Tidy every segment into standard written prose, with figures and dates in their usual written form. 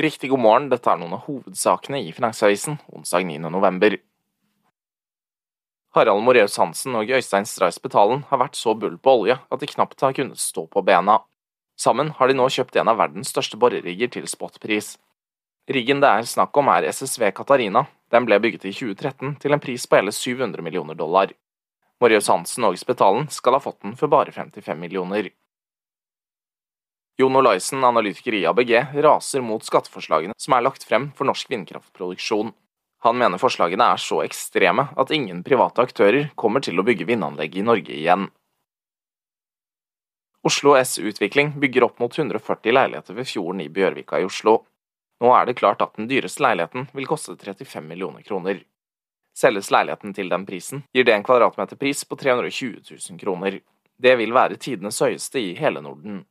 Riktig god morgen, dette er noen av hovedsakene i Finansavisen, onsdag 9. november. Harald Moraeus Hansen og Øystein Stray Spetalen har vært så bull på olje at de knapt har kunnet stå på bena. Sammen har de nå kjøpt en av verdens største borerigger til spotpris. Riggen det er snakk om er SSV Katarina. Den ble bygget i 2013 til en pris på hele $700 millioner. Moraeus Hansen og Spetalen skal ha fått den for bare 55 millioner. Jon Olaisen, analytiker i ABG, raser mot skatteforslagene som er lagt frem for norsk vindkraftproduksjon. Han mener forslagene er så ekstreme at ingen private aktører kommer til å bygge vindanlegg i Norge igjen. Oslo S Utvikling bygger opp mot 140 leiligheter ved fjorden i Bjørvika i Oslo. Nå er det klart at den dyreste leiligheten vil koste 35 millioner kroner. Selges leiligheten til den prisen, gir det en kvadratmeterpris på 320 000 kroner. Det vil være tidenes høyeste i hele Norden.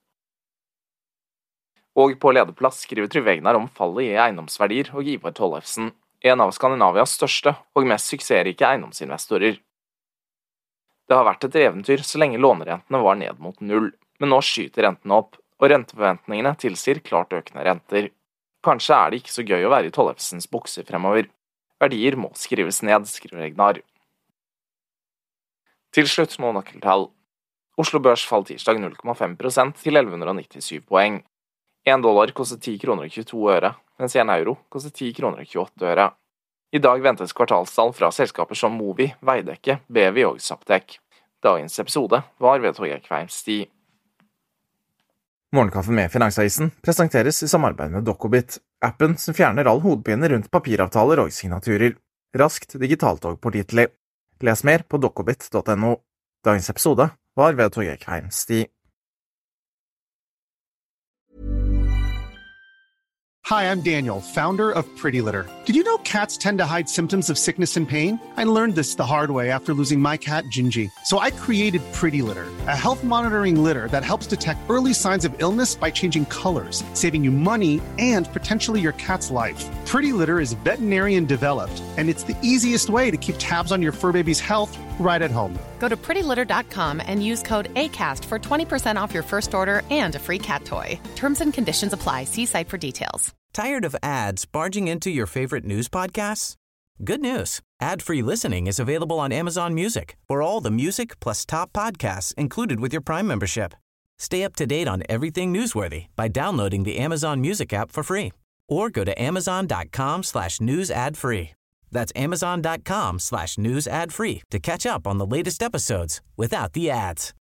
Og på lederplass skriver Trygve Egnar om fallet i eiendomsverdier og Ivar Tollefsen, en av Skandinavias største og mest suksessrike eiendomsinvestorer. Det har vært et eventyr så lenge lånerentene var ned mot null, men nå skyter rentene opp, og renteforventningene tilsier klart økende renter. Kanskje er det ikke så gøy å være i Tollefsens bukser fremover. Verdier må skrives ned, skriver Egnar. Til slutt noen nøkkeltall. Oslo Børs falt tirsdag 0,5% til 1197 poeng. $1 kostet 10 kroner og 22 øre, mens €1 kostet 10 kroner og 28 øre. I dag ventes kvartalstall fra selskaper som Movi, Veidekke, Bevi og Zaptec. Dagens episode var ved Torgeir Kveim Sti. Morgenkaffen med Finansavisen presenteres i samarbeid med Dokobit, appen som fjerner all hodepine rundt papiravtaler og signaturer. Raskt digitalt og pålitelig. Les mer på dokobit.no. Dagens episode var ved Torgeir Kveim Sti. Hi, I'm Daniel, founder of Pretty Litter. Did you know cats tend to hide symptoms of sickness and pain? I learned this the hard way after losing my cat, Gingy. So I created Pretty Litter, a health monitoring litter that helps detect early signs of illness by changing colors, saving you money and potentially your cat's life. Pretty Litter is veterinarian developed, and it's the easiest way to keep tabs on your fur baby's health right at home. Go to prettylitter.com and use code ACAST for 20% off your first order and a free cat toy. Terms and conditions apply. See site for details. Tired of ads barging into your favorite news podcasts? Good news. Ad-free listening is available on Amazon Music for all the music plus top podcasts included with your Prime membership. Stay up to date on everything newsworthy by downloading the Amazon Music app for free or go to amazon.com/news ad free. That's amazon.com/news ad free to catch up on the latest episodes without the ads.